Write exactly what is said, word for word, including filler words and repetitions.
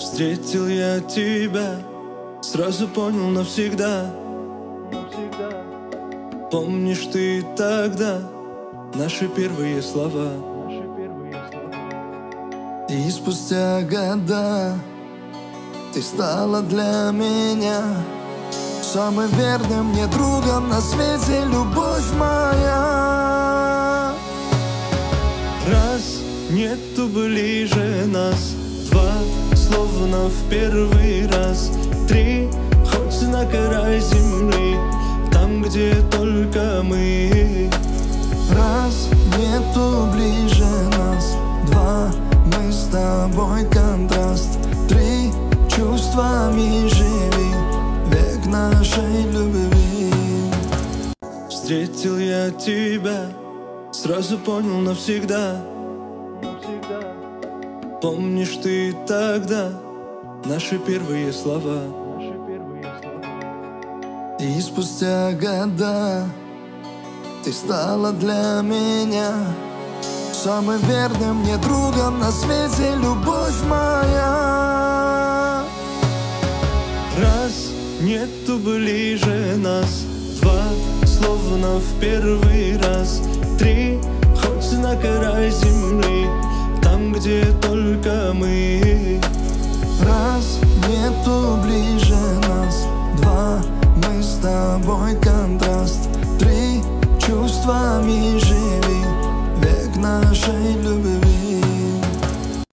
Встретил я тебя, сразу понял навсегда. Помнишь ты тогда наши первые слова? И спустя года ты стала для меня самым верным мне другом на свете, любовь моя. Раз, нету ближе нас. Два, словно в первый раз. Три, хоть на край земли, там, где только мы. Раз, нету ближе нас. Два, мы с тобой контраст. Три, чувствами живи век нашей любви. Встретил я тебя, сразу понял навсегда. Помнишь ты тогда наши первые слова? И спустя года ты стала для меня самым верным мне другом на свете, любовь моя. Раз, нету ближе нас. Два, словно в первый раз. Три, хоть на край земли, там, где только мы. Раз, нету ближе